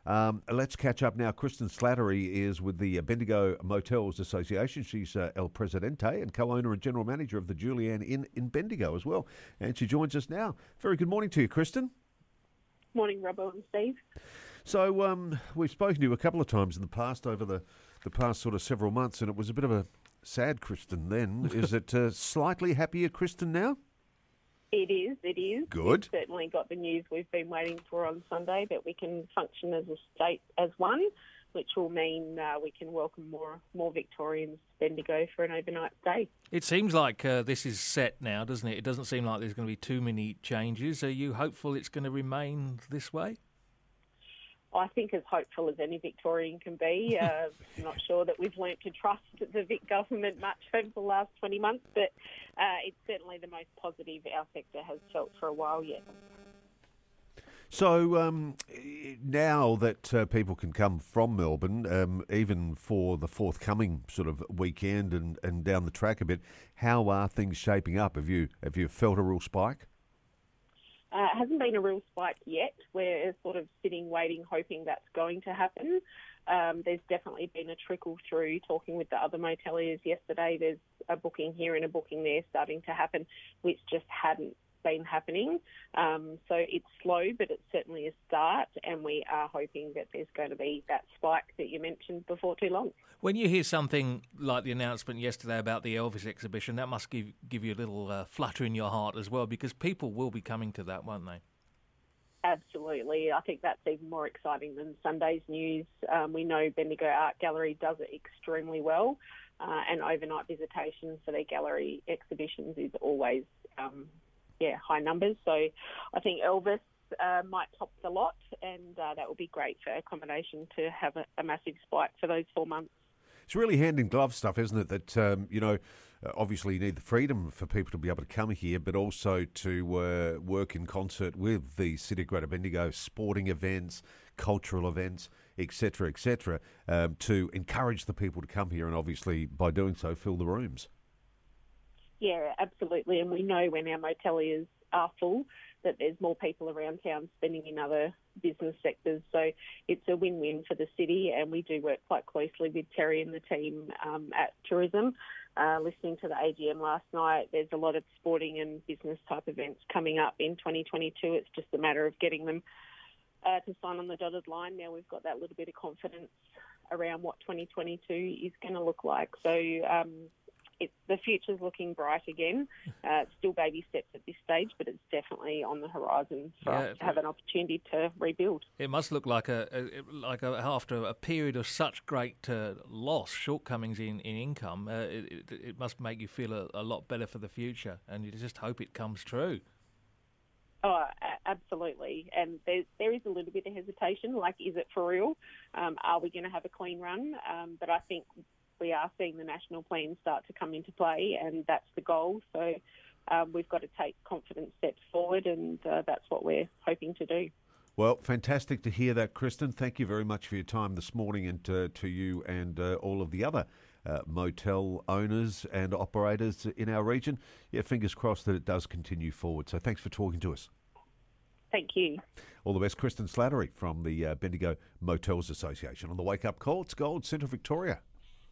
Let's catch up now. Kristen Slattery is with the Bendigo Motels Association. She's El Presidente and co-owner and general manager of the Julianne Inn in Bendigo as well. And she joins us now. Very good morning to you, Kristen. Morning, Robbo and Steve. So we've spoken to you a couple of times in the past over the past sort of several months, and it was a bit of a sad Kristen then. Is it slightly happier Kristen now? It is. Good. We've certainly got the news we've been waiting for on Sunday, that we can function as a state as one, which will mean we can welcome more Victorians to Bendigo for an overnight stay. It seems like this is set now, doesn't it? It doesn't seem like there's going to be too many changes. Are you hopeful it's going to remain this way? I think as hopeful as any Victorian can be. I'm not sure that we've learnt to trust the Vic government much over the last 20 months, but it's certainly the most positive our sector has felt for a while yet. So now that people can come from Melbourne, even for the forthcoming sort of weekend and down the track a bit, how are things shaping up? Have you felt a real spike? It hasn't been a real spike yet. We're sort of sitting, waiting, hoping that's going to happen. There's definitely been a trickle through. Talking with the other moteliers yesterday, there's a booking here and a booking there starting to happen, which just hadn't been happening. So it's slow, but it's certainly a start, and we are hoping that there's going to be that spike that you mentioned before too long. When you hear something like the announcement yesterday about the Elvis exhibition, that must give you a little flutter in your heart as well, because people will be coming to that, won't they? Absolutely. I think that's even more exciting than Sunday's news. We know Bendigo Art Gallery does it extremely well, and overnight visitation for their gallery exhibitions is always high numbers. So I think Elvis might top the lot, and that will be great for accommodation to have a massive spike for those 4 months. It's really hand-in-glove stuff, isn't it? That, obviously you need the freedom for people to be able to come here, but also to work in concert with the City of Greater Bendigo, sporting events, cultural events, etc., to encourage the people to come here and obviously, by doing so, fill the rooms. Yeah, absolutely. And we know when our moteliers are full that there's more people around town spending in other business sectors. So it's a win-win for the city, and we do work quite closely with Terry and the team at Tourism. Listening to the AGM last night, there's a lot of sporting and business type events coming up in 2022. It's just a matter of getting them to sign on the dotted line. Now we've got that little bit of confidence around what 2022 is going to look like. So the future's looking bright again. It's still baby steps at this stage, but it's definitely on the horizon for us to have an opportunity to rebuild. It must look like after a period of such great loss, shortcomings in income, it must make you feel a lot better for the future, and you just hope it comes true. Oh, absolutely. And there is a little bit of hesitation, like, is it for real? Are we going to have a clean run? But I think we are seeing the national plan start to come into play, and that's the goal. So we've got to take confident steps forward, and that's what we're hoping to do. Well, fantastic to hear that, Kristen. Thank you very much for your time this morning, and to you and all of the other motel owners and operators in our region. Yeah, fingers crossed that it does continue forward. So thanks for talking to us. Thank you. All the best. Kristen Slattery from the Bendigo Motels Association on the Wake Up Call. It's Gold, Central Victoria.